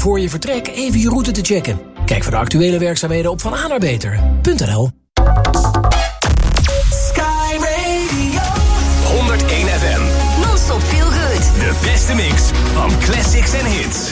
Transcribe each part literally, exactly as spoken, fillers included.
voor je vertrek even je route te checken. Kijk voor de actuele werkzaamheden op van a naar beter punt n l. Sky Radio honderdéén F M. Non-stop feel good. De beste mix van classics en hits.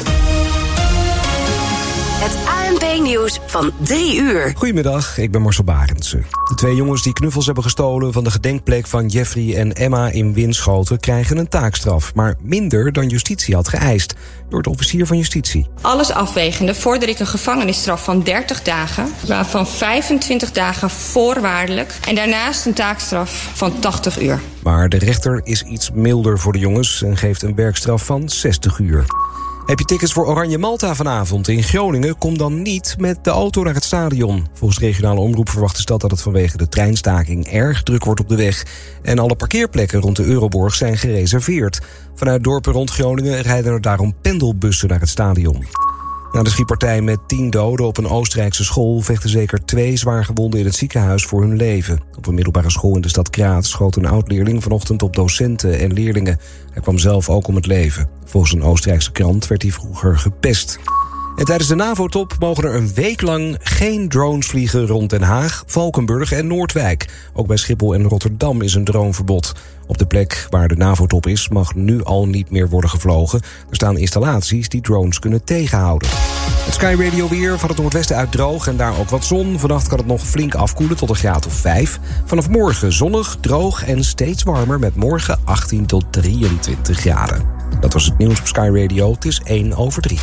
Het A N P-nieuws van drie uur. Goedemiddag, ik ben Marcel Barendse. De twee jongens die knuffels hebben gestolen van de gedenkplek van Jeffrey en Emma in Winschoten krijgen een taakstraf, maar minder dan justitie had geëist, door de officier van justitie. Alles afwegende vorder ik een gevangenisstraf van dertig dagen, waarvan vijfentwintig dagen voorwaardelijk en daarnaast een taakstraf van tachtig uur. Maar de rechter is iets milder voor de jongens en geeft een werkstraf van zestig uur. Heb je tickets voor Oranje Malta vanavond in Groningen? Kom dan niet met de auto naar het stadion. Volgens de regionale omroep verwacht de stad dat het vanwege de treinstaking erg druk wordt op de weg. En alle parkeerplekken rond de Euroborg zijn gereserveerd. Vanuit dorpen rond Groningen rijden er daarom pendelbussen naar het stadion. Na de schietpartij met tien doden op een Oostenrijkse school vechten zeker twee zwaargewonden in het ziekenhuis voor hun leven. Op een middelbare school in de stad Graz schoot een oud-leerling vanochtend op docenten en leerlingen. Hij kwam zelf ook om het leven. Volgens een Oostenrijkse krant werd hij vroeger gepest. En tijdens de NAVO-top mogen er een week lang geen drones vliegen rond Den Haag, Valkenburg en Noordwijk. Ook bij Schiphol en Rotterdam is een droneverbod. Op de plek waar de NAVO-top is mag nu al niet meer worden gevlogen. Er staan installaties die drones kunnen tegenhouden. Het Sky Radio weer, van het noordwesten uit droog en daar ook wat zon. Vannacht kan het nog flink afkoelen tot een graad of vijf. Vanaf morgen zonnig, droog en steeds warmer met morgen achttien tot drieëntwintig graden. Dat was het nieuws op Sky Radio. Het is één over drie.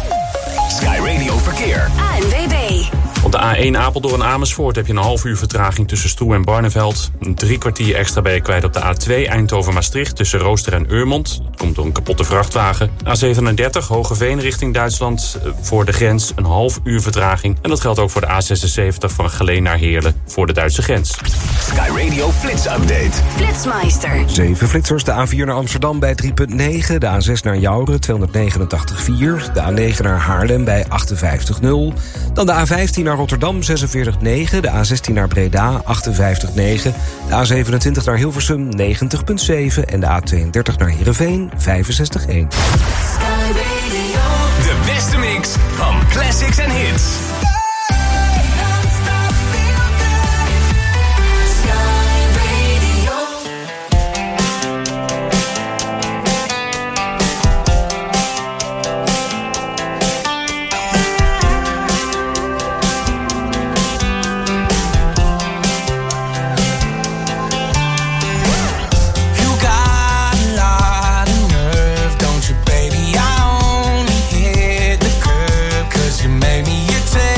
Sky Radio Verkeer. A N W B. Op de A één Apeldoorn Amersfoort heb je een half uur vertraging tussen Stroe en Barneveld. Een drie kwartier extra ben je kwijt op de A twee Eindhoven-Maastricht tussen Rooster en Eurmond. Dat komt door een kapotte vrachtwagen. A zevenendertig Hogeveen richting Duitsland voor de grens een half uur vertraging. En dat geldt ook voor de A zessenzeventig van Geleen naar Heerlen voor de Duitse grens. Sky Radio Flits Update. Flitsmeister. Zeven flitsers, de A vier naar Amsterdam bij drie komma negen, de A zes naar Jouren tweehonderdnegenentachtig komma vier, de A negen naar Haarlem bij achtenvijftig komma nul, dan de A vijftien naar Rotterdam zesenveertig komma negen, de A zestien naar Breda achtenvijftig komma negen, de A zevenentwintig naar Hilversum negentig komma zeven en de A tweeëndertig naar Heerenveen vijfenzestig komma één. De beste mix van classics en hits. Baby, I only hit the curb 'cause you made me your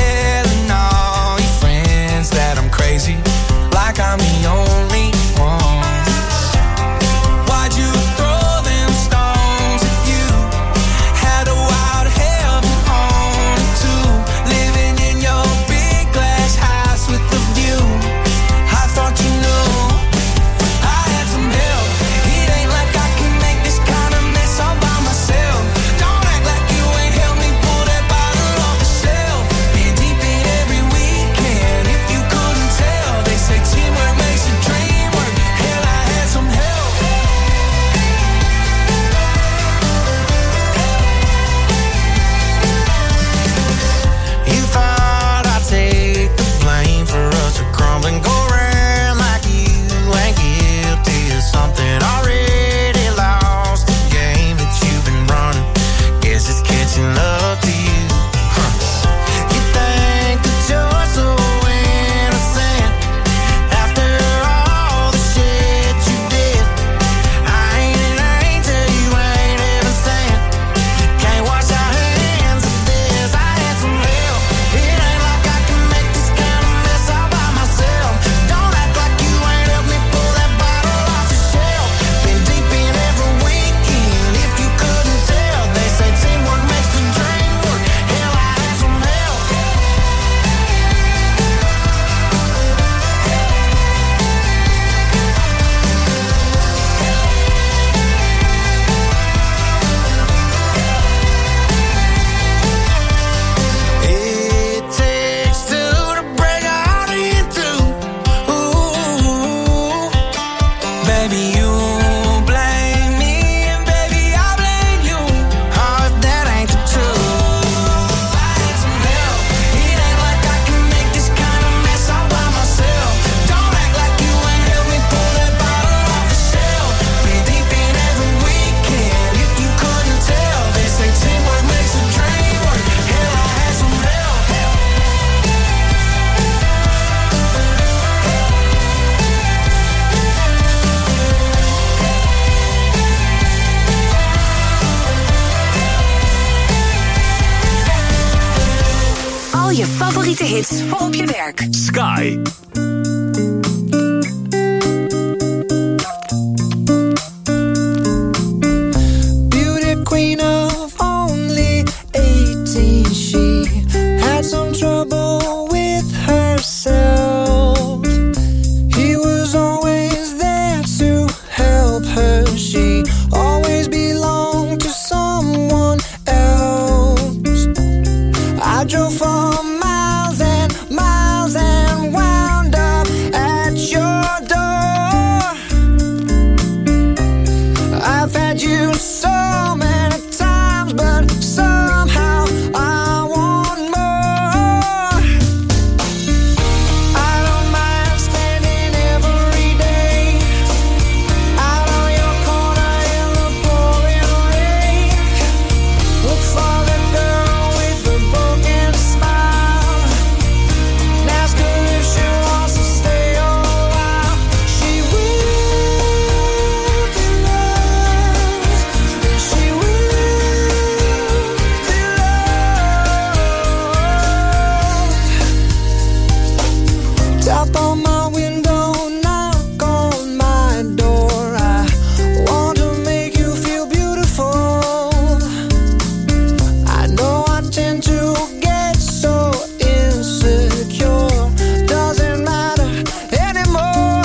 favoriete hits voor op je werk. Sky. Beauty queen of only eighteen, she had some trouble with herself. He was always there to help her. She always belonged to someone else. I drove for miles and miles and wound up at your door. I've had you so many times, but somehow I want more. I don't mind spending every day out on your corner in the pouring rain. Look for the girl with the broken smile and ask her if she wants to stay a while. She will be loved, and she will be loved. Tap on my window, knock on my door. I want to make you feel beautiful. I know I tend to get so insecure. Doesn't matter anymore.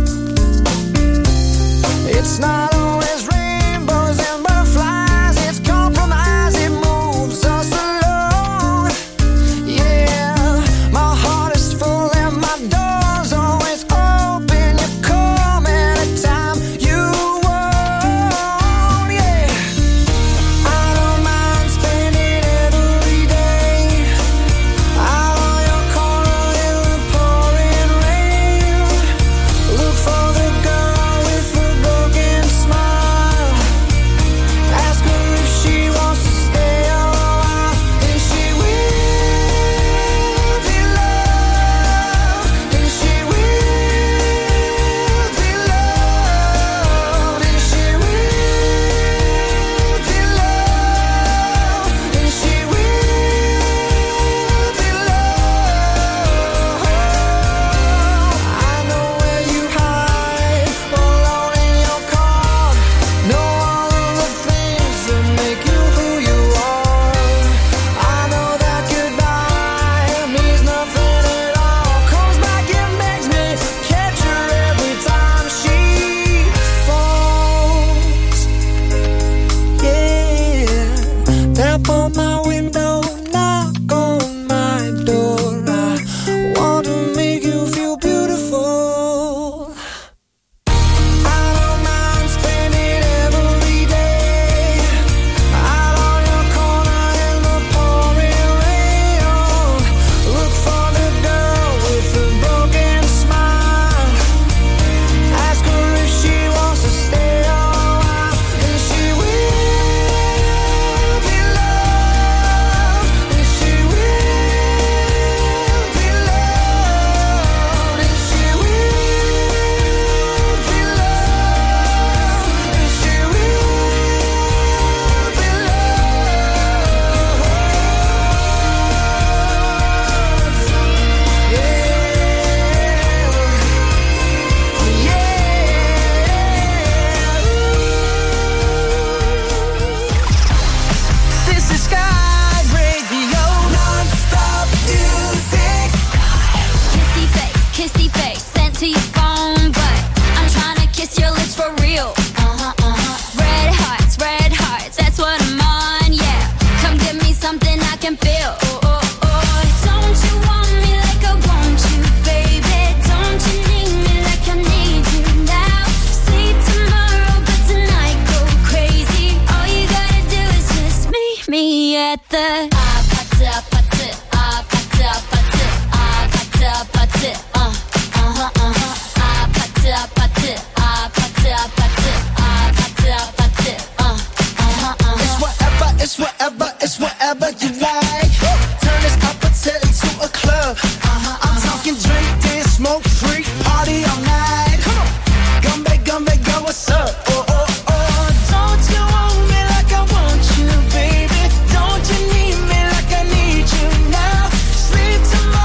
It's not always rainbows and butterflies. It's compromise, it moves us along. Yeah, my heart is full and my door's always open. You come anytime you want. Yeah, I don't mind spending every day out on your corner in the pouring rain. Look for the girl with the broken smile. Ask her if she wants to stay a while, and she will be loved, and she will be loved, and she will be loved, and she will be loved. I know where you hide, alone in your car. Know all of the things that make you who you are. I know that goodbye means nothing at all. Comes back and makes me catch her every time she falls. Yeah, tap on my window, knock on my door. I want to make you feel beautiful. I don't mind spending every day out on your corner in the pouring rain. Look for the girl with the broken smile. Ask her if she wants to stay a while, and she will be loved, and she will be loved, and she will be loved, and she will be loved. Yeah, yeah. This is Sky Radio, non-stop music. Kissy face, kissy face, sent to your phone, but I'm trying to kiss your lips for real. Uh-huh, uh-huh. Red hearts, red hearts, that's what I'm on, yeah. Come give me something I can feel. Oh, oh, oh. Don't you want me like I want you, baby? Don't you need me like I need you now? Sleep tomorrow, but tonight go crazy. All you gotta do is just meet me at the ah, pata, pata, ah, pata, pata, ah, pata, pata, uh, uh-huh, uh-huh, ah, pata, pata, ah, pata, pata, ah, pata, pata, uh, uh-huh, uh-huh. It's whatever, it's whatever, it's whatever you like. Turn this up until into a club. I'm talking drink, dance, smoke, freak, party all night. Come on, Gumbe, Gumbe, go, what's up? Oh, oh, oh. Don't you want me like I want you, baby? Don't you need me like I need you now? Sleep tomorrow.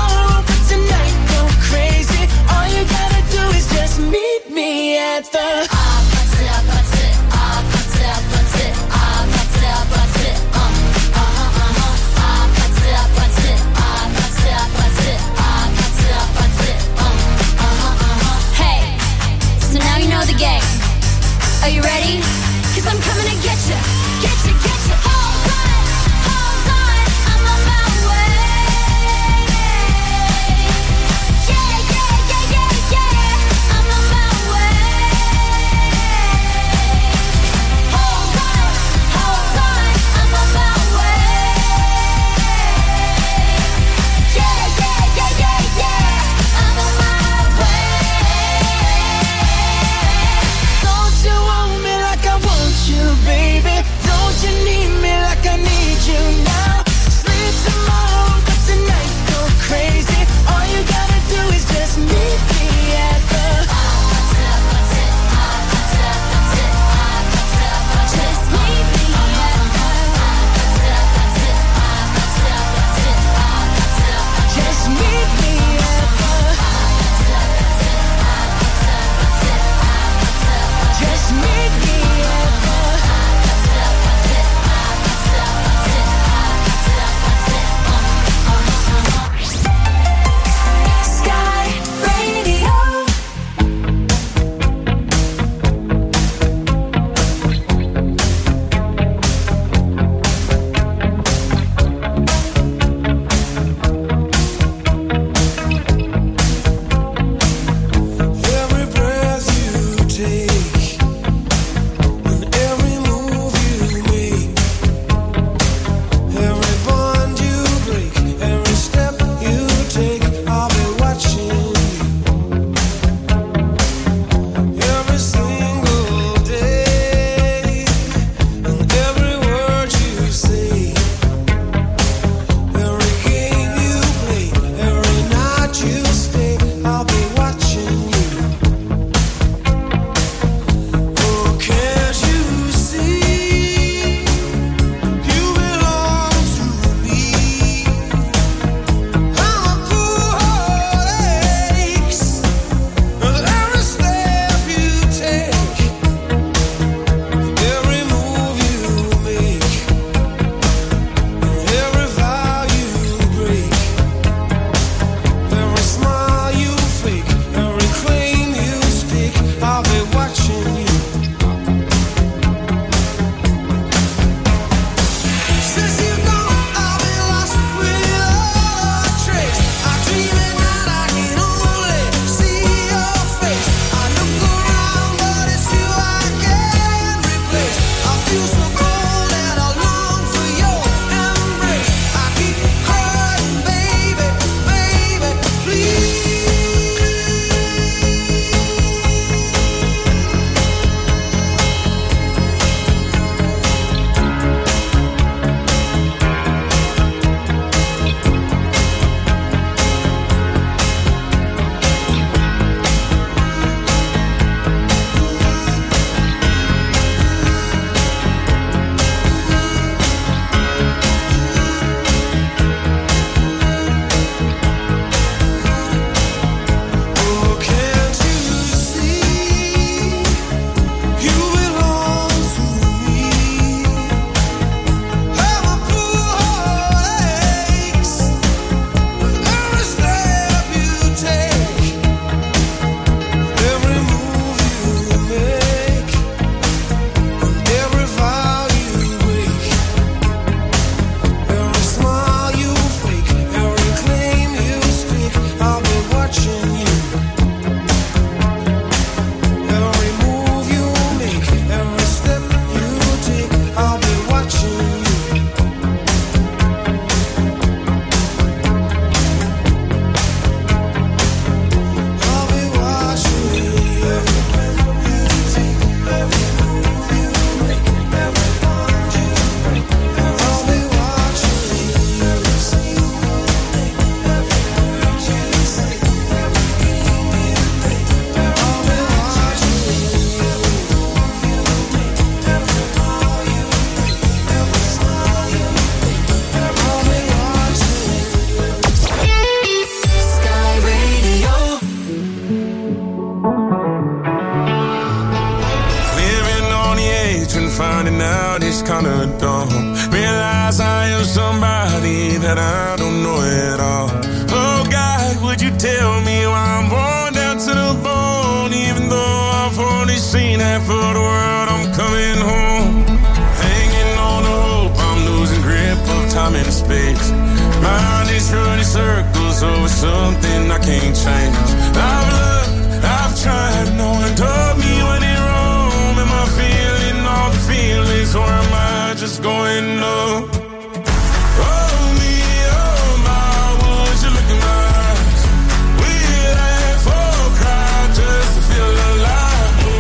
me that I don't know it all. Oh God, would you tell me why I'm worn down to the bone? Even though I've only seen half of the world, I'm coming home. Hanging on the hope, I'm losing grip of time and space. Mind is running circles over something I can't change. I've loved, I've tried, no one told me when it wrong. Am I feeling all the feelings, or am I just going numb? Oh me, oh my, would you look in my eyes? We laugh or cry just to feel alive. Oh,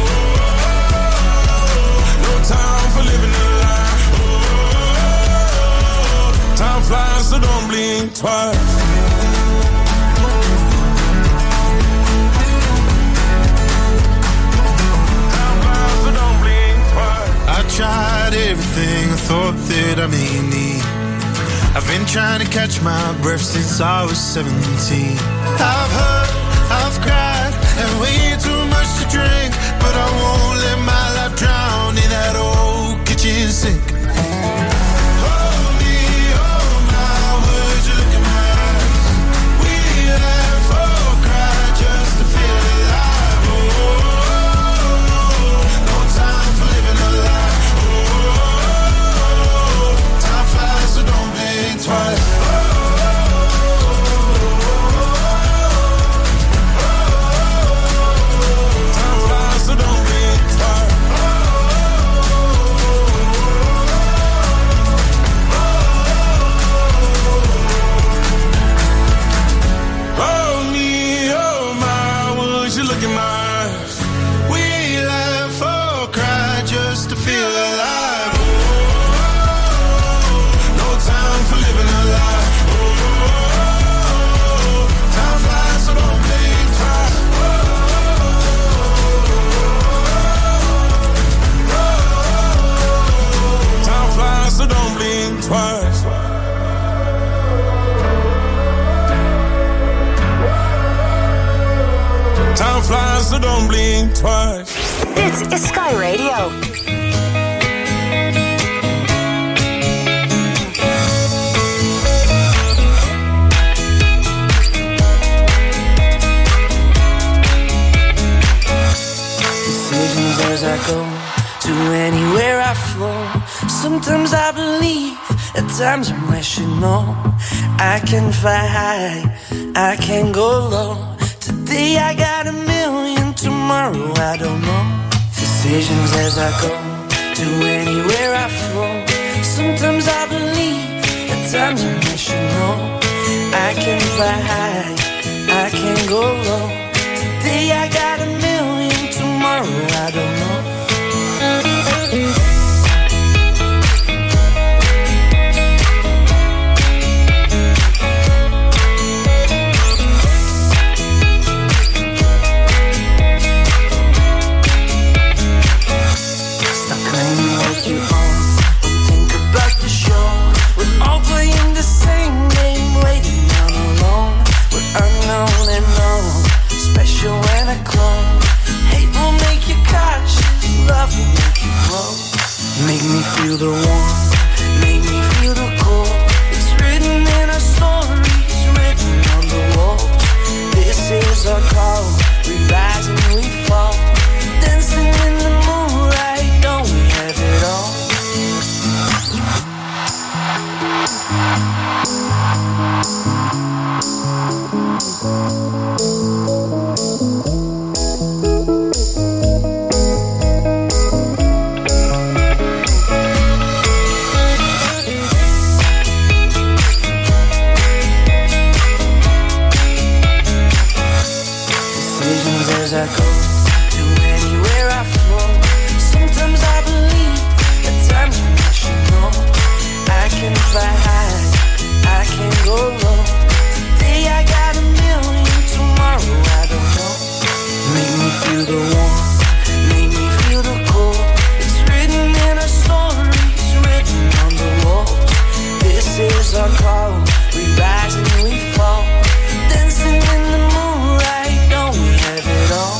no time for living a lie. Oh, time flies, so don't blink twice. I tried everything I thought that I may need. I've been trying to catch my breath since I was seventeen. I've hurt, I've cried, and way too much to drink, but I won't let my life drown in that old kitchen sink. Hold me, oh my, would you look in my eyes? We laugh or cry just to feel alive. Oh, no time for living a lie. Twice. Time flies, so don't blink twice. Oh me, oh my, would you look in my eyes? We laugh or cry just to feel alive. Time for living a lie. Oh, time flies, so don't blink twice. Oh, time flies, so don't blink twice. Time flies, so don't blink twice. Dit is Sky Radio. As I go to anywhere I flow, sometimes I believe, at times I'm rational. I can fly high, I can go low. Today I got a million, tomorrow I don't know. Decisions as I go to anywhere I flow. Sometimes I believe, at times I'm rational. I can fly high, I can go low. Today I got a million, tomorrow I don't know. Stop claiming what you own and think about the show. We're all playing the same game, waiting on alone. We're unknown and known, special when I clone. Hate will make you cautious, love will make you grow. Make me feel the warmth, make me feel the cold. It's written in our stories, written on the walls. This is our call, we rise and we fall. Dancing in the moonlight, don't we have it all? As I go to anywhere I flow, sometimes I believe, at times I'm rational. I can fly high, I can go low. Today I got a million, tomorrow I don't know. Make me feel the warmth, make me feel the cold. It's written in our stories, written on the walls. This is our call, we rise and we fall. Dancing in the moonlight, don't we have it all?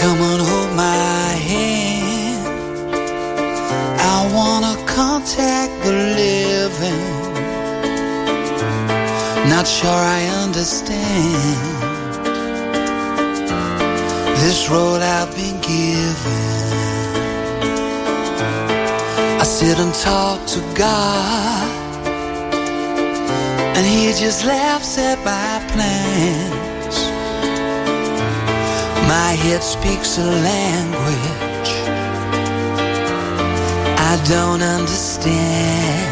Come on, hold my hand. I wanna contact the living. Not sure I understand this road I've been given. I sit and talk to God, and He just laughs at my plans. My head speaks a language I don't understand.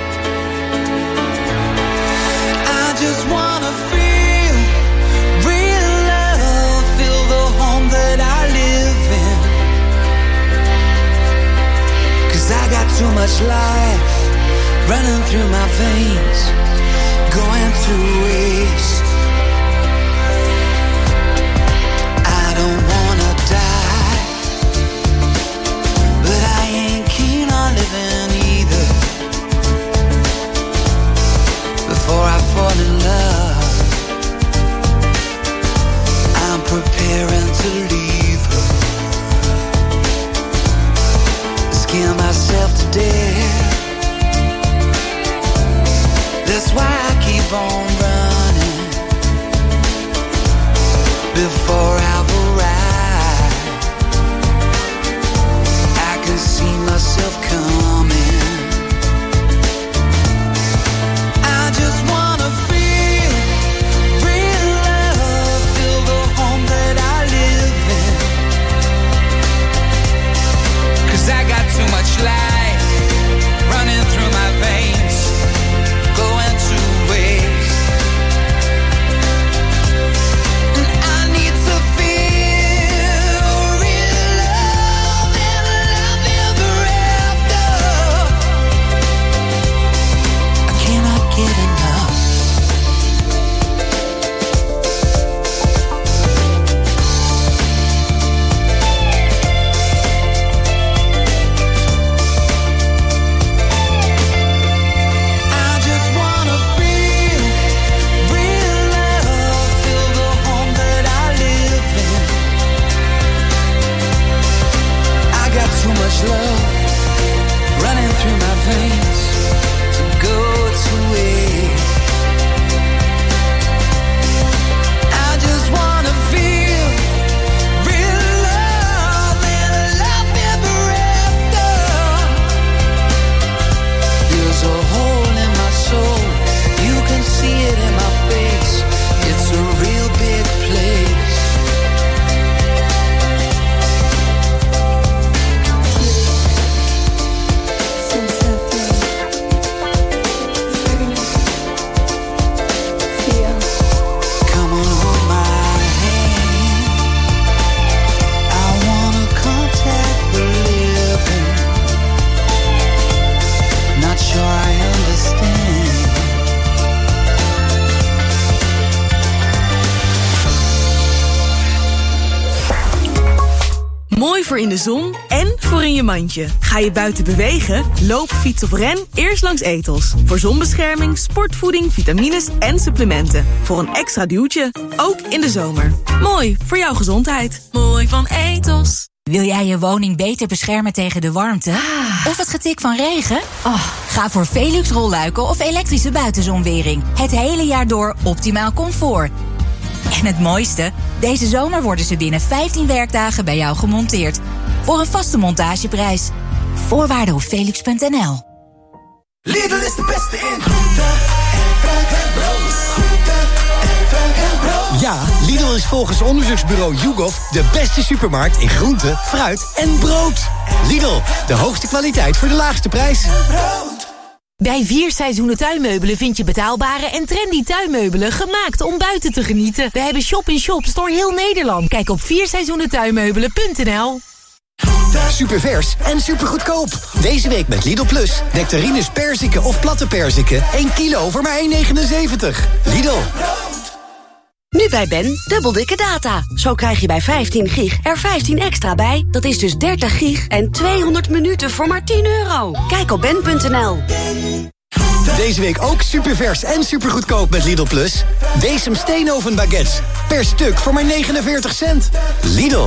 I just wanna feel real love, feel the home that I live in. 'Cause I got too much life running through my veins, going to waste. I don't wanna die, but I ain't keen on living either. Before I fall in love, I'm preparing to leave her. Scare myself to death. That's why I keep on running before I've arrived. I can see myself coming. I just wanna feel real love, feel the home that I live in. 'Cause I got too much life running through my veins, going to waste. And I need to feel real love and love ever after. I cannot get enough. I just wanna feel real love, feel the home that I live in. I got too much love running through my veins to go to waste. I just wanna feel real love and love ever after. There's a hole in my soul, you can see it in my face. It's a real big place. Come on, hold my hand. I wanna contact the living. Not sure I understand. Mooi voor in de zon en voor in je mandje. Ga je buiten bewegen? Loop, fiets of ren? Eerst langs Ethos. Voor zonbescherming, sportvoeding, vitamines en supplementen. Voor een extra duwtje, ook in de zomer. Mooi voor jouw gezondheid. Mooi van Ethos. Wil jij je woning beter beschermen tegen de warmte? Of het getik van regen? Ga voor Velux rolluiken of elektrische buitenzonwering. Het hele jaar door optimaal comfort. En het mooiste? Deze zomer worden ze binnen vijftien werkdagen bij jou gemonteerd. Voor een vaste montageprijs. Voorwaarden op velux punt n l. Lidl is de beste in groente en fruit en brood. Groente en fruit en brood. Ja, Lidl is volgens onderzoeksbureau YouGov de beste supermarkt in groente, fruit en brood. Lidl, de hoogste kwaliteit voor de laagste prijs. Bij Vier Seizoenen Tuinmeubelen vind je betaalbare en trendy tuinmeubelen gemaakt om buiten te genieten. We hebben shop-in-shops door heel Nederland. Kijk op vier seizoenen tuinmeubelen punt n l. Supervers en supergoedkoop. Deze week met Lidl Plus. Nectarines perziken of platte perziken. één kilo voor maar één negenenzeventig. Lidl. Nu bij Ben, dubbel dikke data. Zo krijg je bij vijftien gig er vijftien extra bij. Dat is dus dertig gig en tweehonderd minuten voor maar tien euro. Kijk op ben punt n l. Deze week ook supervers en supergoedkoop met Lidl Plus. Weesum steenoven baguettes. Per stuk voor maar negenenveertig cent. Lidl.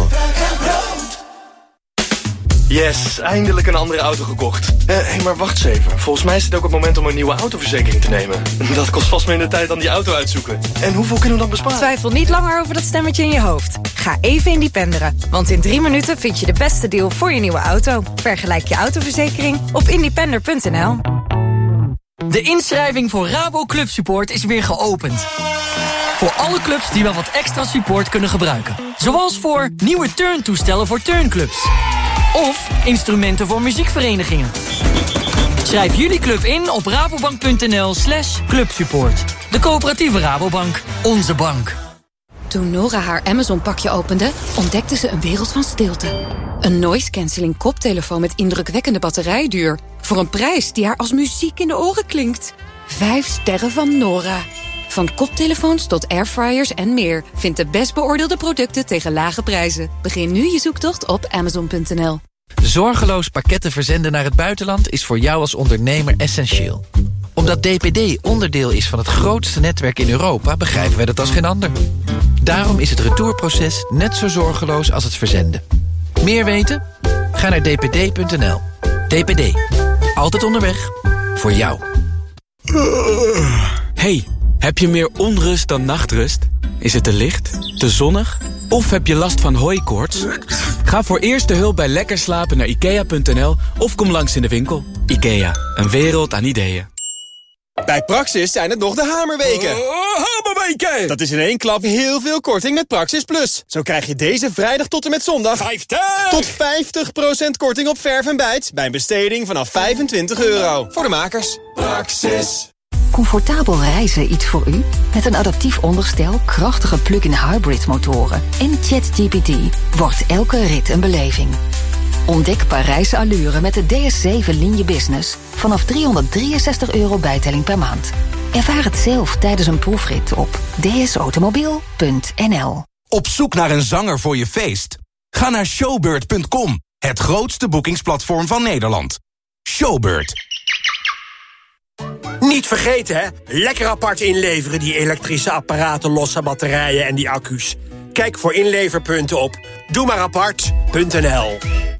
Yes, eindelijk een andere auto gekocht. Hé, uh, hey, maar wacht eens even. Volgens mij is het ook het moment om een nieuwe autoverzekering te nemen. Dat kost vast minder tijd dan die auto uitzoeken. En hoeveel kunnen we dan besparen? Twijfel niet langer over dat stemmetje in je hoofd. Ga even independeren. Want in drie minuten vind je de beste deal voor je nieuwe auto. Vergelijk je autoverzekering op independer punt n l. De inschrijving voor Rabo Club Support is weer geopend. Voor alle clubs die wel wat extra support kunnen gebruiken. Zoals voor nieuwe turntoestellen voor turnclubs. Of instrumenten voor muziekverenigingen. Schrijf jullie club in op rabobank punt n l slash clubsupport. De coöperatieve Rabobank. Onze bank. Toen Nora haar Amazon-pakje opende, ontdekte ze een wereld van stilte. Een noise-canceling koptelefoon met indrukwekkende batterijduur. Voor een prijs die haar als muziek in de oren klinkt. Vijf sterren van Nora. Van koptelefoons tot airfryers en meer. Vind de best beoordeelde producten tegen lage prijzen. Begin nu je zoektocht op amazon punt n l. Zorgeloos pakketten verzenden naar het buitenland is voor jou als ondernemer essentieel. Omdat D P D onderdeel is van het grootste netwerk in Europa, begrijpen wij dat als geen ander. Daarom is het retourproces net zo zorgeloos als het verzenden. Meer weten? Ga naar d p d punt n l. D P D. Altijd onderweg. Voor jou. Hey, heb je meer onrust dan nachtrust? Is het te licht, te zonnig of heb je last van hooikoorts? Ga voor eerste hulp bij lekker slapen naar ikea punt n l of kom langs in de winkel. Ikea, een wereld aan ideeën. Bij Praxis zijn het nog de hamerweken. Oh, hamerweken! Dat is in één klap heel veel korting met Praxis Plus. Zo krijg je deze vrijdag tot en met zondag... vijftig! Tot vijftig procent korting op verf en bijt... bij een besteding vanaf vijfentwintig euro. Voor de makers. Praxis. Comfortabel reizen iets voor u? Met een adaptief onderstel, krachtige plug-in hybrid motoren en ChatGPT wordt elke rit een beleving. Ontdek Parijse allure met de D S zeven Linie Business vanaf driehonderddrieënzestig euro bijtelling per maand. Ervaar het zelf tijdens een proefrit op d s automobiel punt n l. Op zoek naar een zanger voor je feest? Ga naar showbird punt com, het grootste boekingsplatform van Nederland. Showbird. Niet vergeten, hè? Lekker apart inleveren, die elektrische apparaten, losse batterijen en die accu's. Kijk voor inleverpunten op doe maar apart punt n l.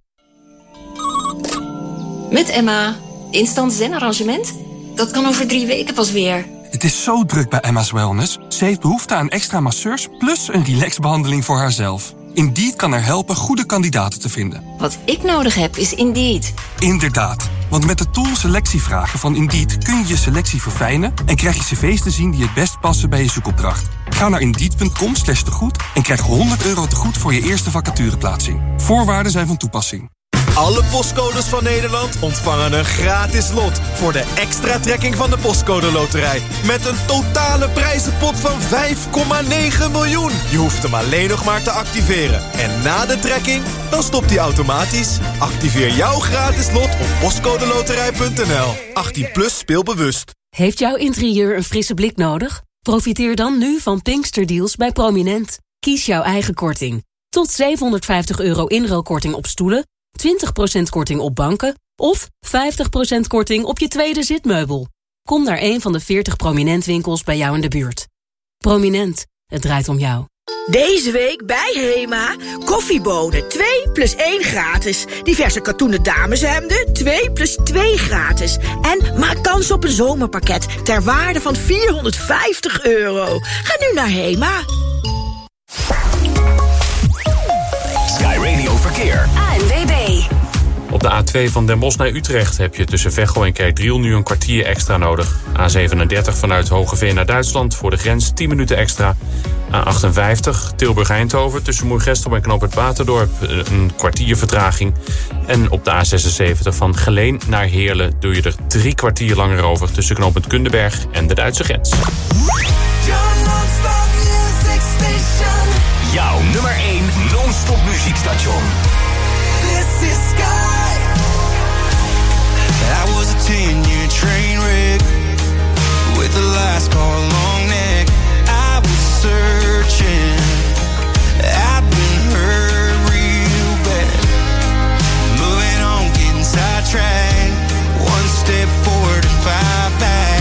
Met Emma. Instant zen-arrangement? Dat kan over drie weken pas weer. Het is zo druk bij Emma's Wellness. Ze heeft behoefte aan extra masseurs plus een relaxbehandeling voor haarzelf. Indeed kan haar helpen goede kandidaten te vinden. Wat ik nodig heb is Indeed. Inderdaad, want met de tool selectievragen van Indeed kun je je selectie verfijnen en krijg je cv's te zien die het best passen bij je zoekopdracht. Ga naar indeed punt com slash tegoed en krijg honderd euro tegoed voor je eerste vacatureplaatsing. Voorwaarden zijn van toepassing. Alle postcodes van Nederland ontvangen een gratis lot voor de extra trekking van de Postcode Loterij. Met een totale prijzenpot van vijf komma negen miljoen. Je hoeft hem alleen nog maar te activeren. En na de trekking, dan stopt hij automatisch. Activeer jouw gratis lot op postcodeloterij punt n l. achttien plus speelbewust. Heeft jouw interieur een frisse blik nodig? Profiteer dan nu van Pinksterdeals bij Prominent. Kies jouw eigen korting. Tot zevenhonderdvijftig euro inruilkorting op stoelen, twintig procent korting op banken of vijftig procent korting op je tweede zitmeubel. Kom naar een van de veertig Prominent winkels bij jou in de buurt. Prominent, het draait om jou. Deze week bij Hema, koffiebonen twee plus één gratis. Diverse katoenen dameshemden twee plus twee gratis. En maak kans op een zomerpakket ter waarde van vierhonderdvijftig euro. Ga nu naar Hema. Sky Radio Verkeer. A N W B. Op de A twee van Den Bosch naar Utrecht heb je tussen Veghel en Kerkdriel nu een kwartier extra nodig. A zevenendertig vanuit Hogeveen naar Duitsland voor de grens tien minuten extra. A achtenvijftig Tilburg-Eindhoven tussen Moergestel en Knoop het Waterdorp een kwartier vertraging. En op de A zesenzeventig van Geleen naar Heerlen doe je er drie kwartier langer over tussen Knoop het Kundenberg en de Duitse grens. Jouw nummer één non-stop muziekstation. This is Sky. I was a ten-year train wreck with the last call long neck. I was searching. I've been hurt real bad. Moving on, getting sidetracked. One step forward and five back.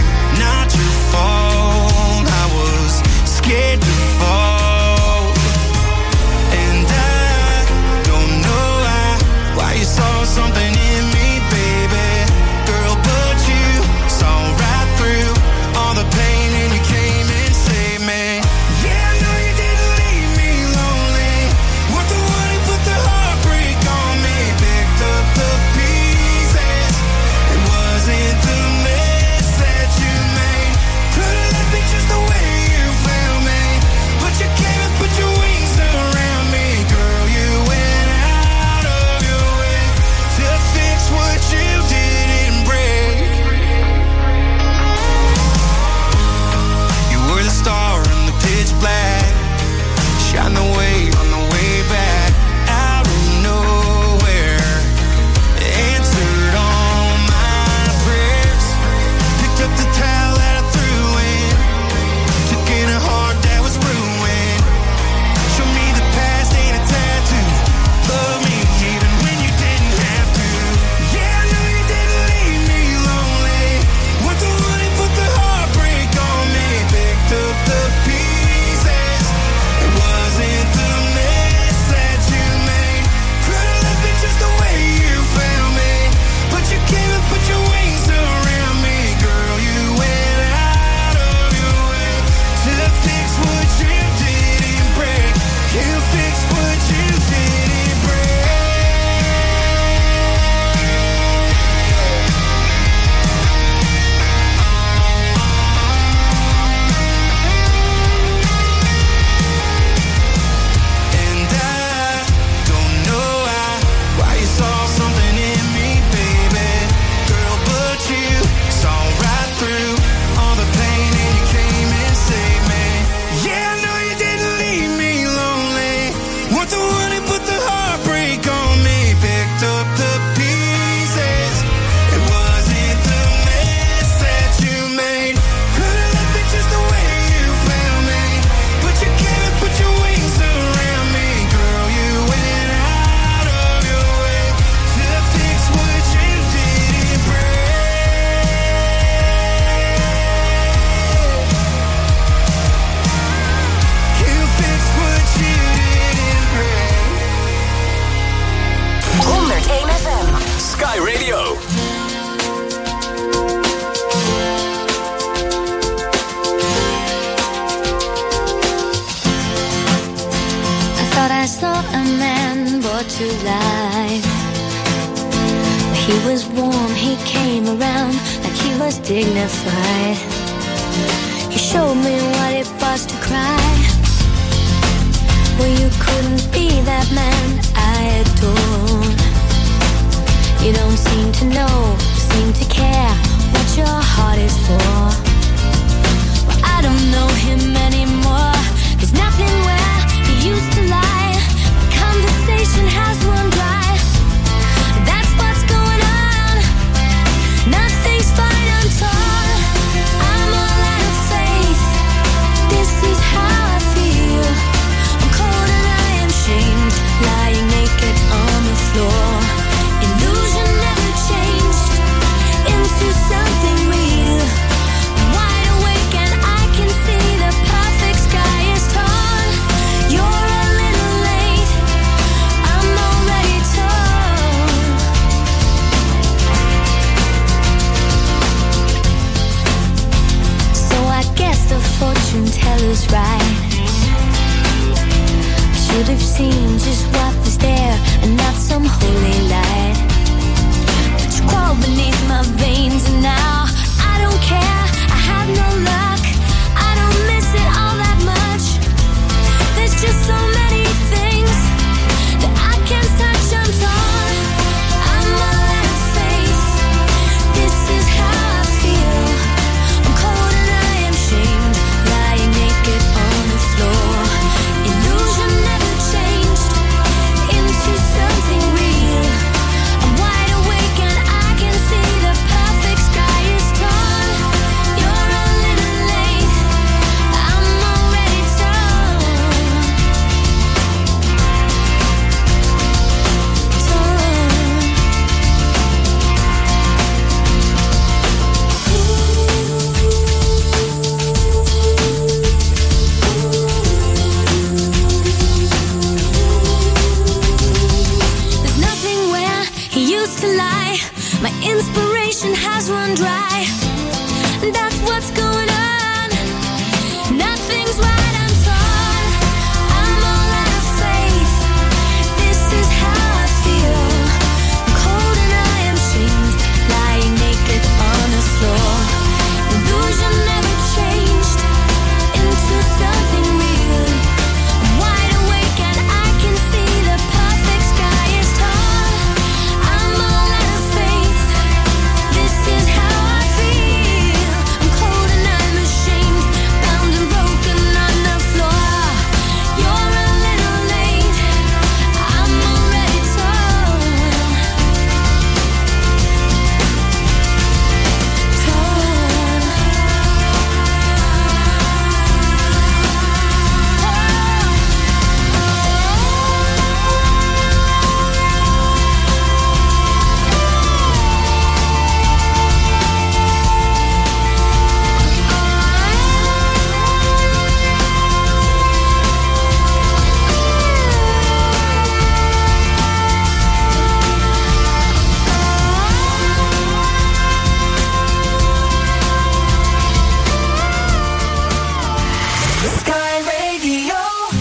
to life. He was warm, he came around like he was dignified. He showed me what it was to cry. Well, you couldn't be that man I adore. You don't seem to know, seem to care what your heart is for. Well, I don't know him anymore. There's nothing where he used to lie. The conversation has run dry. That's what's going on. Nothing's fine, I'm torn. I'm all out of faith. This is how I feel. I'm cold and I am shamed, lying naked on the floor. Illusion never changed into something real. I'm wide awake and I can see the perfect sky is torn. You're a little late, I'm already torn. So I guess the fortune teller's right. I should have seen just what was there and not some holy light. But you crawl beneath my veins and now I don't care, I have no luck. I don't miss it all that much. There's just so many things that I can't touch, I'm torn. I'm all out of faith. This is how I feel. I'm cold and I am shamed, lying naked on the floor. Illusion never changed into something real. I'm wide awake and I can see the perfect sky is torn. You're a little late, I'm already torn. There's nothing where he used to lie. My inspiration has run dry. That's what's going on. Nothing's right, I'm torn. I'm all out of faith. This is how I feel. I'm cold and I am shamed, lying naked on the floor. Illusion never changed into something real. I'm wide awake and I can see the perfect sky is torn. I'm all out of faith. This is how I feel. I'm cold and I'm ashamed, bound and broken on the floor. You're a little late, I'm already torn. Sky Radio.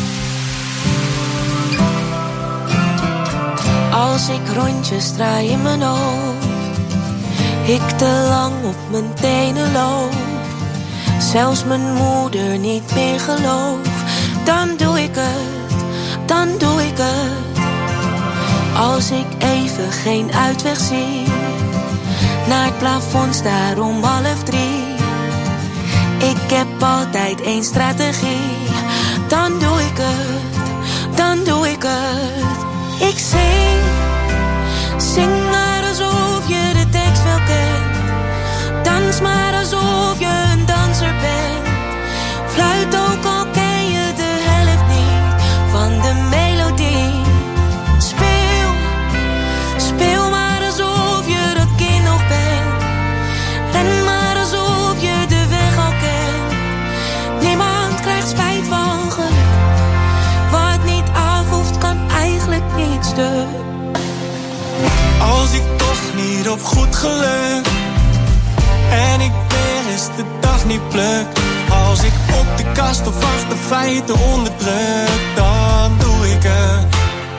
Als ik rondjes draai in mijn hoofd, ik te lang op mijn tenen loop, zelfs mijn moeder niet meer geloof, dan doe ik het, dan doe ik het. Als ik even geen uitweg zie, naar het plafond staar om half drie, ik heb altijd één strategie, dan doe ik het, dan doe ik het. Ik zing, zing maar alsof je de tekst wel kent. Dans maar alsof je een danser bent. Fluit ook al ken je de helft niet van de melodie. Speel, speel maar alsof je dat kind nog bent. Ren maar alsof je de weg al kent. Niemand krijgt spijt van geluk. Wat niet af hoeft kan eigenlijk niet stuk. Als ik toch niet op goed geluk en ik weer eens de dag niet pluk, als ik op de kast of achter feiten onderdruk, dan doe ik het,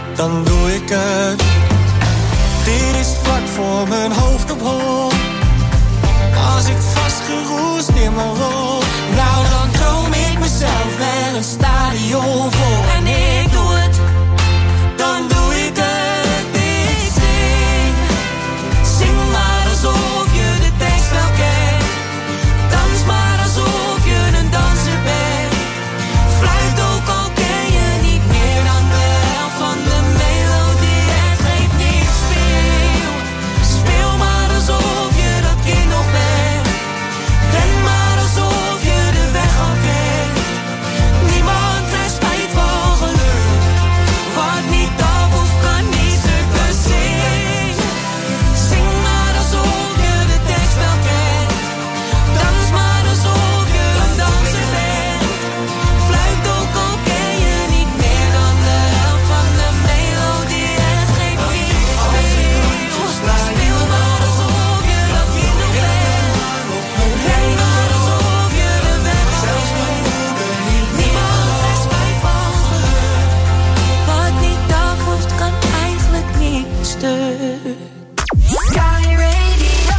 dan doe ik het. Dit is vlak voor mijn hoofd op hol. Als ik vastgeroest in mijn rol, nou dan droom ik mezelf wel een stadion vol. En ik doe het, dan doe ik het. Ik zing, zing maar alsof je de tekst wel kent. Dans maar alsof je een danser bent. Fluit ook al ken je niet meer dan de helft van de melodie. Het geeft niks, speel, speel maar alsof je dat kind nog bent. Ren maar alsof je de weg al kent. Niemand krijgt spijt van geluk. Wat niet af of kan niet stuk, dus zing. Zing maar alsof je de tekst wel kent. Dans maar alsof je een danser bent. Fluit ook al ken je niet meer dan de helft van de melodie. Het geeft niet speel, speel maar alsof je dat kind nog bent. Ren maar alsof je de weg al kent. Niemand krijgt spijt van geluk. Wat niet af hoeft kan eigenlijk niet stuk. Sky Radio.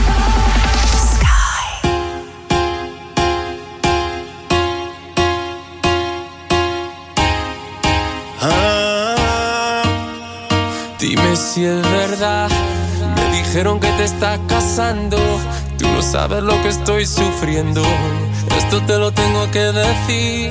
Sky. Ah, dime si es verdad. Me dijeron que te estás casando. Tú no sabes lo que estoy sufriendo. Esto te lo tengo que decir.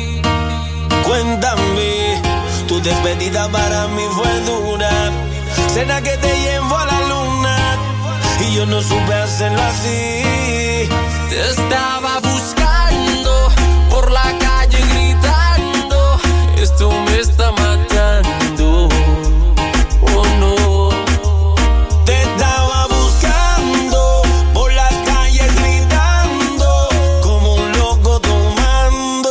Cuéntame, tu despedida para mí fue dura. Cena que te llevo a la luna y yo no supe hacerlo así. Te estaba buscando por la calle gritando. Esto me está matando. Oh no. Te estaba buscando por las calles gritando como un loco tomando.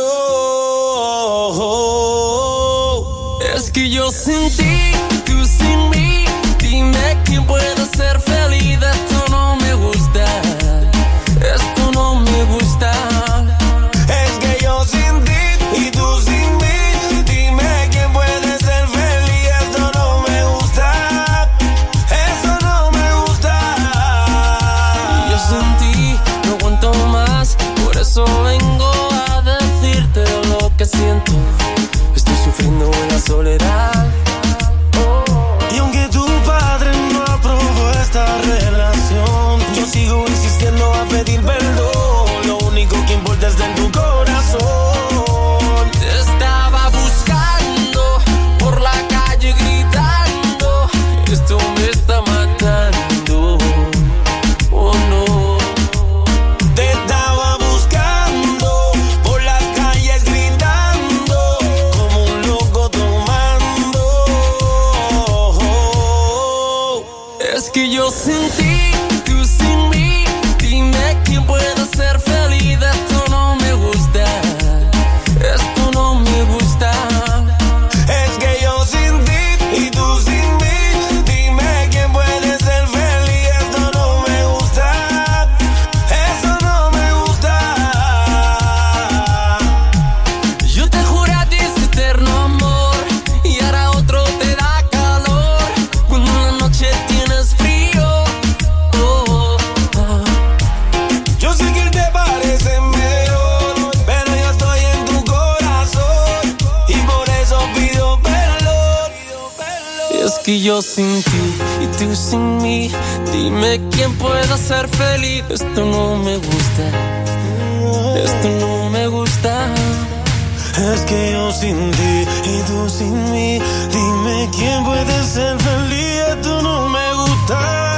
Es que yo sin ti, tú sin mí. Dime quién puede ser feliz. Esto no me gusta. Esto no me gusta. Es que yo sin ti y tú sin mí. Dime quién puede ser feliz. Eso no me gusta. Eso no me gusta. Y yo sin ti no aguanto más. Por eso vengo a decirte lo que siento. Estoy sufriendo en la soledad. Y aunque tu padre no aprobó esta relación, yo sigo insistiendo a pedir perdón. Lo único que importa es en tu corazón. Te estaba buscando por la calle gritando. Esto me está matando. Oh no. Te estaba buscando por las calles gritando como un loco tomando. Es que yo sin ti, tú sin mí. Dime quién puede ser feliz. Esto no me gusta. Esto no me gusta. Es que yo sin ti y tú sin mí. Dime quién puede ser feliz. Eso no me gusta. Eso no me gusta. Yo te juré a ti ese eterno amor y ahora otro te da calor cuando en la noche tienes frío. Oh, oh, oh. Yo sé que él te parece mejor, pero yo estoy en tu corazón y por eso pido perdón. Y es que yo sin ti y tú sin mí. Dime quién puede ser feliz. Esto no me gusta. Esto no me gusta. Es que yo sin ti y tú sin mí. Dime quién puede ser feliz. Esto no me gusta.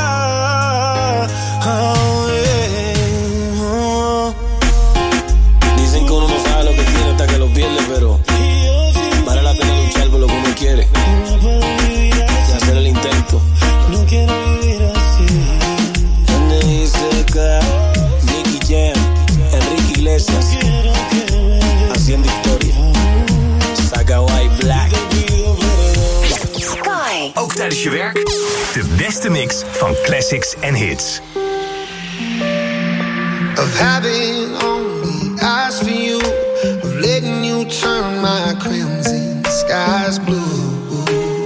Oh, yeah. Oh. Dicen que uno no sabe lo que tiene hasta que lo pierde, pero vale la pena luchar por lo que uno quiere y hacer el intento. No quiero vivir así. Donde dice que Nicky Jam, Enrique Iglesias, haciendo historia. Saga White Black. Sky. Ook tijdens je werk. De beste mix van classics en hits. Of having only eyes for you, of letting you turn my crimson skies blue.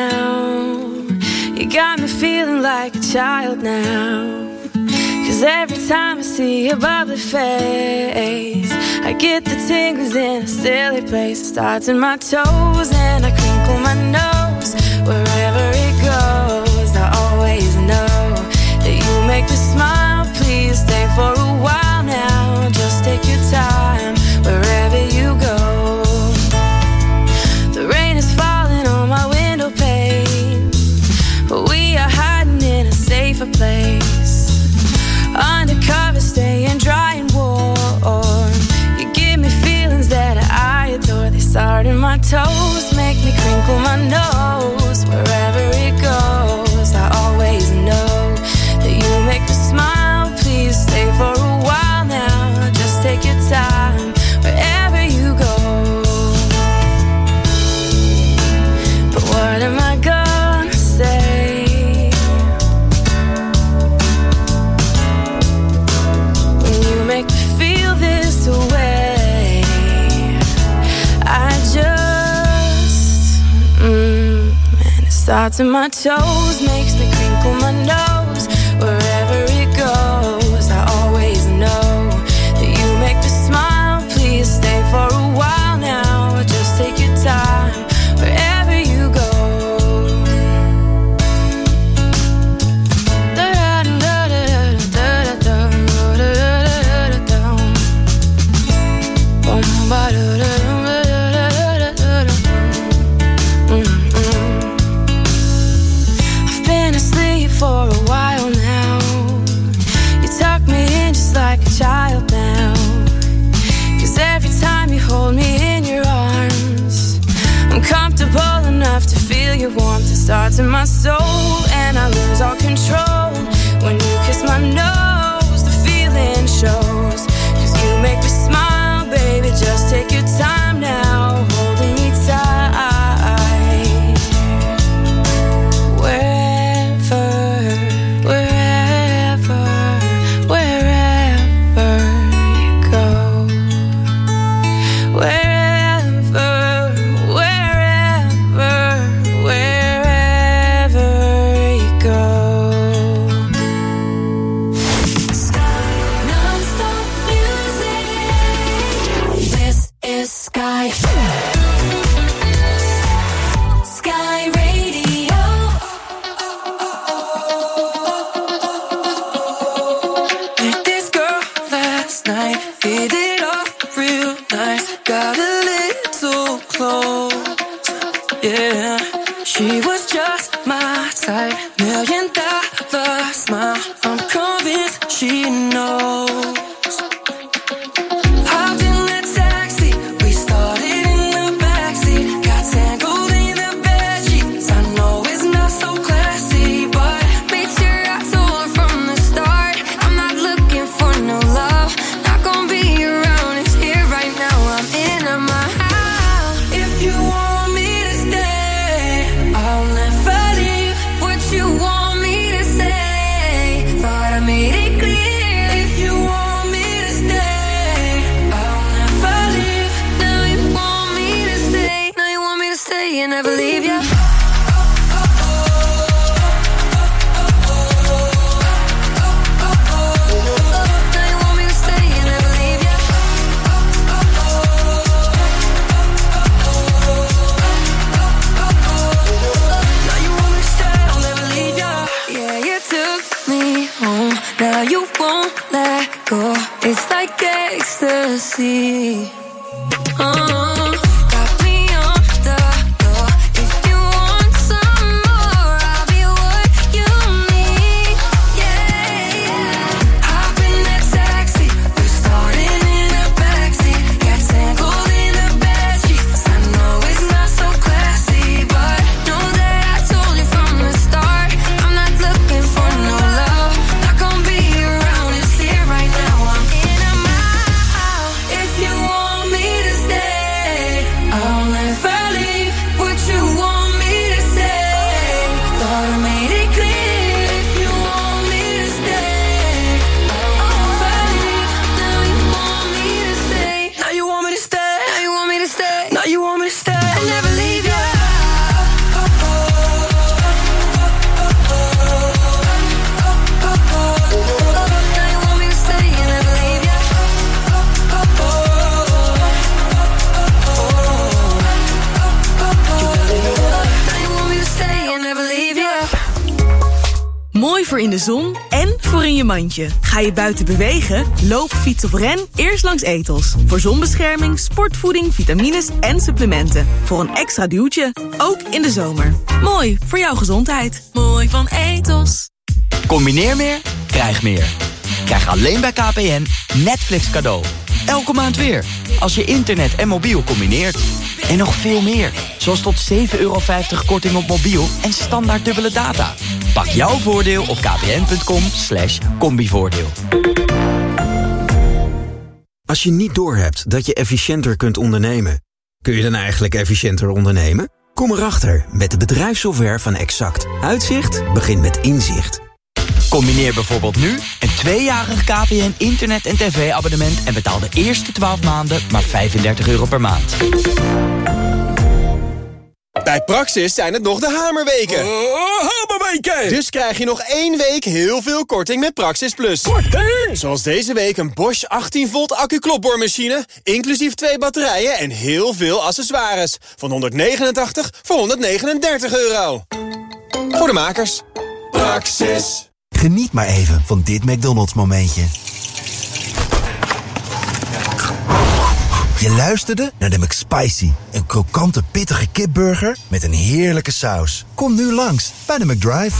now. You got me feeling like a child now. Cause every time I see your bubbly face, I get the tingles in a silly place. It starts in my toes and I crinkle my nose. Wherever it goes, I always know that you make me smile. Please stay for a while now. Just take your time wherever you go. The rain is falling on my window pane, but we are hiding in a safer place. Undercover, staying dry and warm. You give me feelings that I adore. They start in my toes, make me crinkle my nose. Wherever it goes, I always know that you make me smile. Please stay for a while now. Just take your time wherever you go. But what am I gonna say? Make me feel this way. I just mm, and it starts in my toes, makes me crinkle my nose. Wherever it goes, I always know that you make me smile. Please stay for a while now. Just take your time wherever you go. I've been asleep for a while now. You tuck me in just like a child now. Cause every time you hold me in your arms, I'm comfortable enough to feel your warmth. It starts in my soul and I lose all control. When you kiss my nose, the feeling shows. Cause you make me smile, baby, just take your time now, holding me tight. Wherever, wherever, wherever you go. Wherever, wherever, wherever you go. Non-stop music. This is Sky. Sky Radio. Met this girl last night, hit it off real nice. Got a little close, yeah. She was just my type, million dollar smile. I'm convinced she knows. Hopped in the taxi, we started in the backseat. Got tangled in the bedsheets. I know it's not so classy, but made sure I told her from the start, I'm not looking for no love. Not gonna be around, it's here right now. I'm in my house. If you want me to stay, I'll never leave. What you want me to say, thought I made it clear. If you want me to stay, I'll never leave. Now you want me to stay, now you want me to stay and never leave you. Now you want me to stay and never leave you. Now you want me to stay, I'll never leave you. Yeah, you took me home, now you won't let go. It's like ecstasy. Uh, got me on the floor. If you want some more, I'll be what you need. Yeah, yeah. Hop in that taxi, we started in the backseat. Got tangled in the bedsheets. I know it's not so classy, but know that I told you from the start, I'm not looking for no love. Not gonna be around, it's here right now. I'm in a mile. If you want me to stay, Mooi voor in de zon en voor in je mandje. Ga je buiten bewegen? Loop, fiets of ren eerst langs Ethos. Voor zonbescherming, sportvoeding, vitamines en supplementen. Voor een extra duwtje, ook in de zomer. Mooi voor jouw gezondheid. Mooi van Ethos. Combineer meer, krijg meer. Krijg alleen bij K P N Netflix cadeau. Elke maand weer, als je internet en mobiel combineert. En nog veel meer, zoals tot zeven euro vijftig korting op mobiel en standaard dubbele data. Pak jouw voordeel op kpn.com slash combivoordeel. Als je niet doorhebt dat je efficiënter kunt ondernemen, kun je dan eigenlijk efficiënter ondernemen? Kom erachter met de bedrijfssoftware van Exact. Uitzicht begint met inzicht. Combineer bijvoorbeeld nu een tweejarig K P N internet- en tv-abonnement... en betaal de eerste twaalf maanden maar vijfendertig euro per maand. Bij Praxis zijn het nog de hamerweken. Oh, hamerweken! Dus krijg je nog één week heel veel korting met Praxis Plus. Korting! Zoals deze week een Bosch achttien volt accu-klopboormachine... inclusief twee batterijen en heel veel accessoires. Van honderdnegenentachtig voor honderdnegenendertig euro. Voor de makers. Praxis. Geniet maar even van dit McDonald's momentje. Je luisterde naar de McSpicy, een krokante pittige kipburger met een heerlijke saus. Kom nu langs bij de McDrive.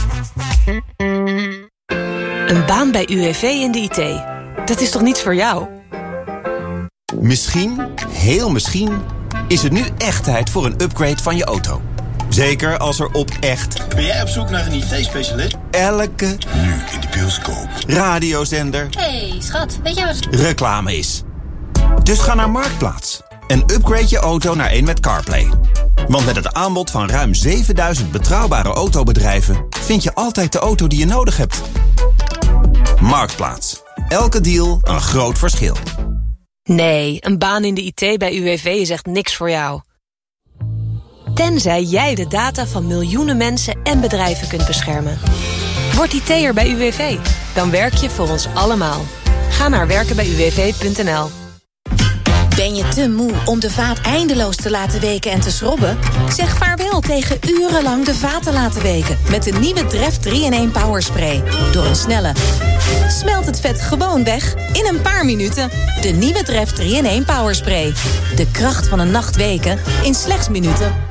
Een baan bij U W V in de I T. Dat is toch niets voor jou? Misschien, heel misschien, is het nu echt tijd voor een upgrade van je auto. Zeker als er op echt... Ben jij op zoek naar een I T-specialist? Elke... Nu in de bioscoop. Radiozender... Hey, schat, weet je wat... reclame is. Dus ga naar Marktplaats en upgrade je auto naar een met CarPlay. Want met het aanbod van ruim zevenduizend betrouwbare autobedrijven... vind je altijd de auto die je nodig hebt. Marktplaats. Elke deal een groot verschil. Nee, een baan in de I T bij U W V is echt niks voor jou. Tenzij jij de data van miljoenen mensen en bedrijven kunt beschermen. Word I T'er bij U W V. Dan werk je voor ons allemaal. Ga naar werken bij u w v punt n l. Ben je te moe om de vaat eindeloos te laten weken en te schrobben? Zeg vaarwel tegen urenlang de vaat te laten weken. Met de nieuwe Dreft drie in één Power Spray. Door een snelle... smelt het vet gewoon weg in een paar minuten. De nieuwe Dreft drie in één Power Spray. De kracht van een nacht weken in slechts minuten.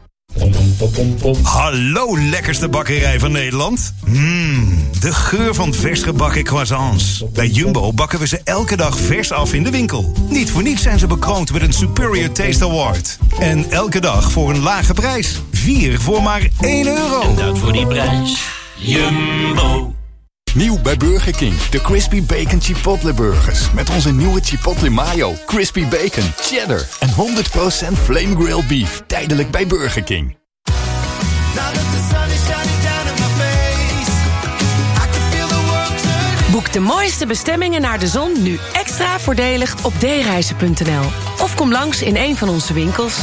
Hallo, lekkerste bakkerij van Nederland. Mmm, de geur van vers gebakken croissants. Bij Jumbo bakken we ze elke dag vers af in de winkel. Niet voor niets zijn ze bekroond met een Superior Taste Award. En elke dag voor een lage prijs. Vier voor maar één euro. En dat voor die prijs. Jumbo. Nieuw bij Burger King, de Crispy Bacon Chipotle Burgers. Met onze nieuwe Chipotle Mayo, Crispy Bacon, Cheddar en honderd procent Flame Grilled Beef. Tijdelijk bij Burger King. Boek de mooiste bestemmingen naar de zon nu extra voordelig op d reizen punt n l. Of kom langs in een van onze winkels.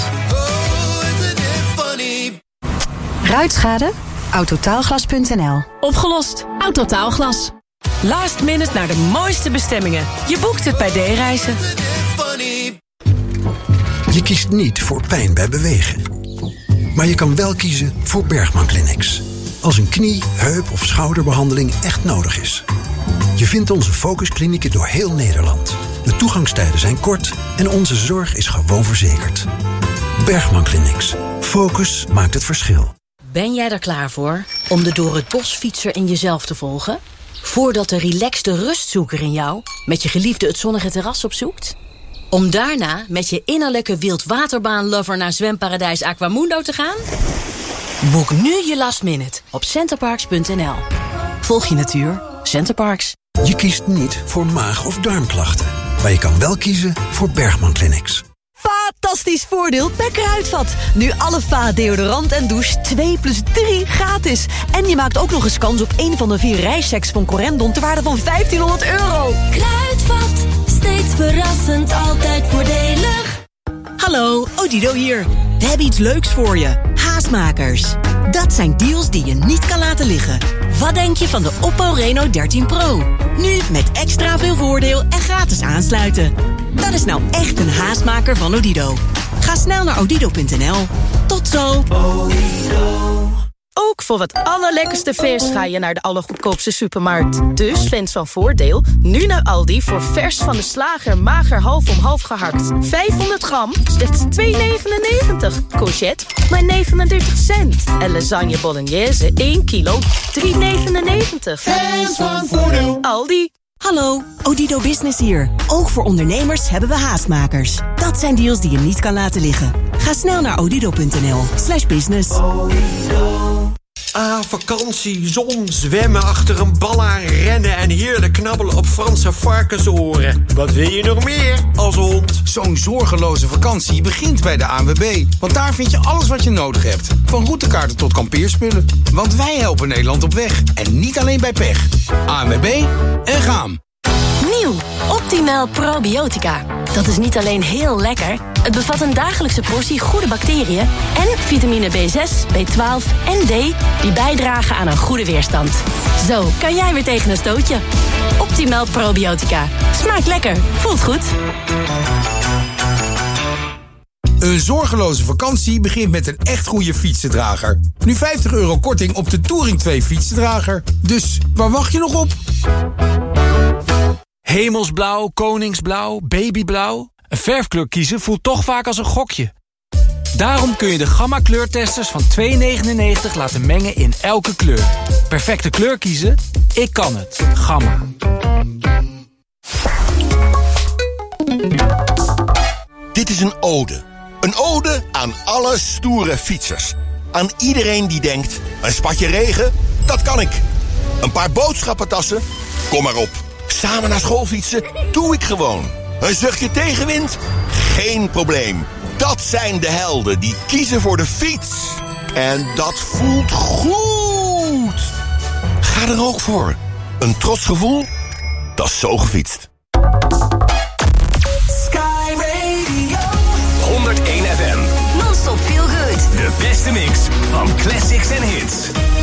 Ruitschade? Autotaalglas punt n l. Opgelost. Autotaalglas. Last minute naar de mooiste bestemmingen. Je boekt het bij D-reizen. Je kiest niet voor pijn bij bewegen. Maar je kan wel kiezen voor Bergman Clinics. Als een knie, heup of schouderbehandeling echt nodig is. Je vindt onze focusklinieken door heel Nederland. De toegangstijden zijn kort en onze zorg is gewoon verzekerd. Bergman Clinics. Focus maakt het verschil. Ben jij er klaar voor om de door het bos fietser in jezelf te volgen? Voordat de relaxte rustzoeker in jou met je geliefde het zonnige terras opzoekt? Om daarna met je innerlijke wildwaterbaanlover naar zwemparadijs Aquamundo te gaan? Boek nu je last minute op centerparks punt n l. Volg je natuur, Centerparks. Je kiest niet voor maag- of darmklachten. Maar je kan wel kiezen voor Bergman Clinics. Fantastisch voordeel bij Kruidvat. Nu alle Fa deodorant en douche twee plus drie gratis. En je maakt ook nog eens kans op een van de vier reischecks van Corendon ter waarde van vijftienhonderd euro. Kruidvat, steeds verrassend, altijd voordelig. Hallo, Odido hier. We hebben iets leuks voor je. Haastmakers. Dat zijn deals die je niet kan laten liggen. Wat denk je van de Oppo Reno dertien Pro? Nu met extra veel voordeel en gratis aansluiten. Dat is nou echt een haastmaker van Odido. Ga snel naar odido punt n l. Tot zo. Ook voor het allerlekkerste vers ga je naar de allergoedkoopste supermarkt. Dus fans van Voordeel, nu naar Aldi voor vers van de slager mager half om half gehakt. vijfhonderd gram, slechts twee negenennegentig. Courgette, maar negenendertig cent. En lasagne bolognese, één kilo, drie negenennegentig. Fans van Voordeel. Aldi. Hallo, Odido Business hier. Ook voor ondernemers hebben we haastmakers. Dat zijn deals die je niet kan laten liggen. Ga snel naar odido.nl slash business. Ah, vakantie, zon, zwemmen, achter een bal aan rennen... en heerlijk knabbelen op Franse varkensoren. Wat wil je nog meer als hond? Zo'n zorgeloze vakantie begint bij de A N W B. Want daar vind je alles wat je nodig hebt. Van routekaarten tot kampeerspullen. Want wij helpen Nederland op weg. En niet alleen bij pech. A N W B en gaan. Nieuw, Optimal Probiotica. Dat is niet alleen heel lekker, het bevat een dagelijkse portie goede bacteriën... en vitamine B zes, B twaalf en D die bijdragen aan een goede weerstand. Zo kan jij weer tegen een stootje. Optimal Probiotica. Smaakt lekker, voelt goed. Een zorgeloze vakantie begint met een echt goede fietsendrager. Nu vijftig euro korting op de Touring twee fietsendrager. Dus waar wacht je nog op? Hemelsblauw, koningsblauw, babyblauw. Een verfkleur kiezen voelt toch vaak als een gokje. Daarom kun je de Gamma kleurtesters van twee negenennegentig laten mengen in elke kleur. Perfecte kleur kiezen? Ik kan het. Gamma. Dit is een ode. Een ode aan alle stoere fietsers. Aan iedereen die denkt, een spatje regen, dat kan ik. Een paar boodschappentassen, kom maar op. Samen naar school fietsen, doe ik gewoon. Een zuchtje tegenwind? Geen probleem. Dat zijn de helden die kiezen voor de fiets. En dat voelt goed. Ga er ook voor. Een trots gevoel? Dat is zo gefietst. Sky Radio. honderdéén F M. Non-stop feel good. De beste mix van classics en hits.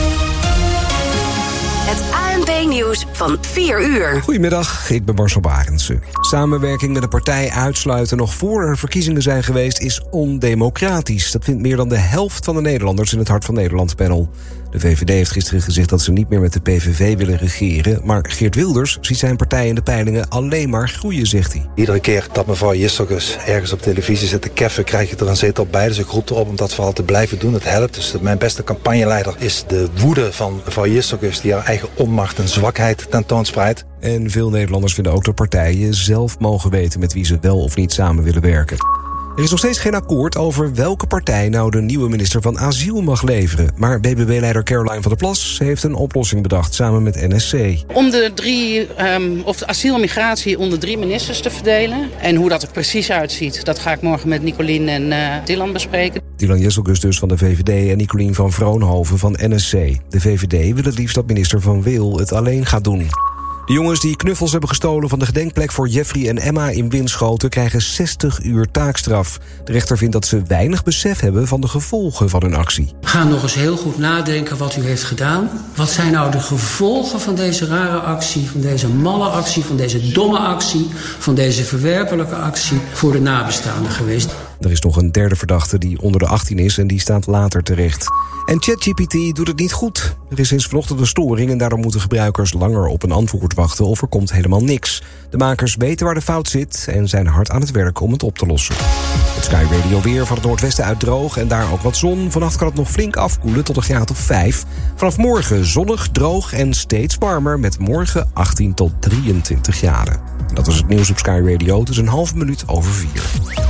Het A N B-nieuws van vier uur. Goedemiddag, ik ben Marcel Barendse. Samenwerking met een partij uitsluiten nog voor er verkiezingen zijn geweest is ondemocratisch. Dat vindt meer dan de helft van de Nederlanders in het Hart van Nederland panel. De V V D heeft gisteren gezegd dat ze niet meer met de P V V willen regeren. Maar Geert Wilders ziet zijn partij in de peilingen alleen maar groeien, zegt hij. Iedere keer dat mevrouw Jisselgus ergens op televisie zit te keffen, krijg je er een zetel bij. Dus ik roep erop om dat vooral te blijven doen. Het helpt. Dus mijn beste campagneleider is de woede van mevrouw Jisselgus, die haar eigen onmacht en zwakheid tentoonspreidt. En veel Nederlanders vinden ook dat partijen zelf mogen weten met wie ze wel of niet samen willen werken. Er is nog steeds geen akkoord over welke partij nou de nieuwe minister van Asiel mag leveren. Maar B B B-leider Caroline van der Plas heeft een oplossing bedacht samen met N S C. Om de drie, um, of de asiel en migratie onder drie ministers te verdelen. En hoe dat er precies uitziet, dat ga ik morgen met Nicolien en uh, Dylan bespreken. Dylan Jesselgus dus van de V V D en Nicolien van Vroonhoven van N S C. De V V D wil het liefst dat minister Van Wil het alleen gaat doen. De jongens die knuffels hebben gestolen van de gedenkplek voor Jeffrey en Emma in Winschoten krijgen zestig uur taakstraf. De rechter vindt dat ze weinig besef hebben van de gevolgen van hun actie. Ga nog eens heel goed nadenken wat u heeft gedaan. Wat zijn nou de gevolgen van deze rare actie, van deze malle actie, van deze domme actie, van deze verwerpelijke actie voor de nabestaanden geweest? Er is nog een derde verdachte die onder de achttien is en die staat later terecht. En ChatGPT doet het niet goed. Er is sinds vanochtend een storing en daardoor moeten gebruikers langer op een antwoord wachten of er komt helemaal niks. De makers weten waar de fout zit en zijn hard aan het werk om het op te lossen. Het Sky Radio weer van het noordwesten uit droog en daar ook wat zon. Vannacht kan het nog flink afkoelen tot een graad of vijf. Vanaf morgen zonnig, droog en steeds warmer met morgen achttien tot drieëntwintig graden. En dat was het nieuws op Sky Radio. Het is een halve minuut over vier.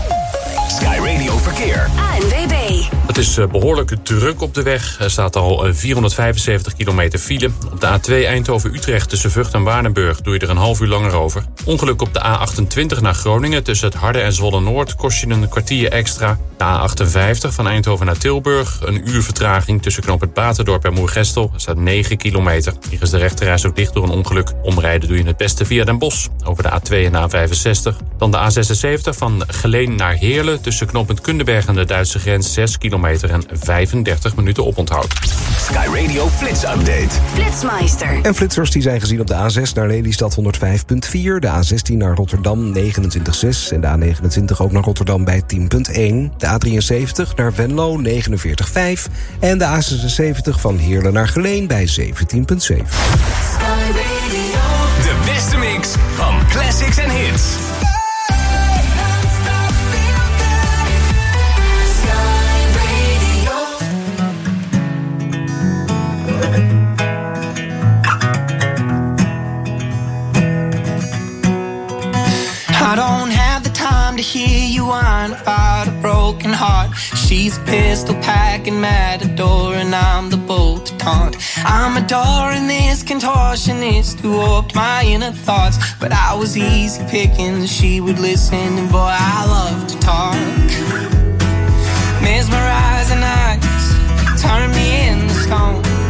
Sky Radio Verkeer. A N W B. Het is behoorlijk druk op de weg. Er staat al vierhonderdvijfenzeventig kilometer file. Op de A twee Eindhoven-Utrecht tussen Vught en Waardenburg doe je er een half uur langer over. Ongeluk op de A achtentwintig naar Groningen tussen het Harde en Zwolle-Noord kost je een kwartier extra. De A achtenvijftig van Eindhoven naar Tilburg. Een uur vertraging tussen knoop het Baterdorp en Moergestel. Er staat negen kilometer. Hier is de rechterreis ook dicht door een ongeluk. Omrijden doe je het beste via Den Bosch over de A twee en de A vijfenzestig. Dan de A zesenzeventig van Geleen naar Heerlen tussen knooppunt Kundenberg en de Duitse grens zes kilometer. kilometer en vijfendertig minuten oponthoud. Sky Radio Flits Update. Flitsmeister. En flitsers die zijn gezien op de A zes naar Lelystad honderdvijf komma vier... de A zestien naar Rotterdam negenentwintig komma zes... en de A negenentwintig ook naar Rotterdam bij tien komma één. De A drieënzeventig naar Venlo negenenveertig komma vijf... en de A zesenzeventig van Heerlen naar Geleen bij zeventien komma zeven. De beste mix van classics en hits. I don't have the time to hear you whine about a broken heart. She's a pistol packing matador and I'm the bull to taunt. I'm adoring this contortionist who warped my inner thoughts. But I was easy picking, she would listen and boy I love to talk. Mesmerizing eyes turn me into stone.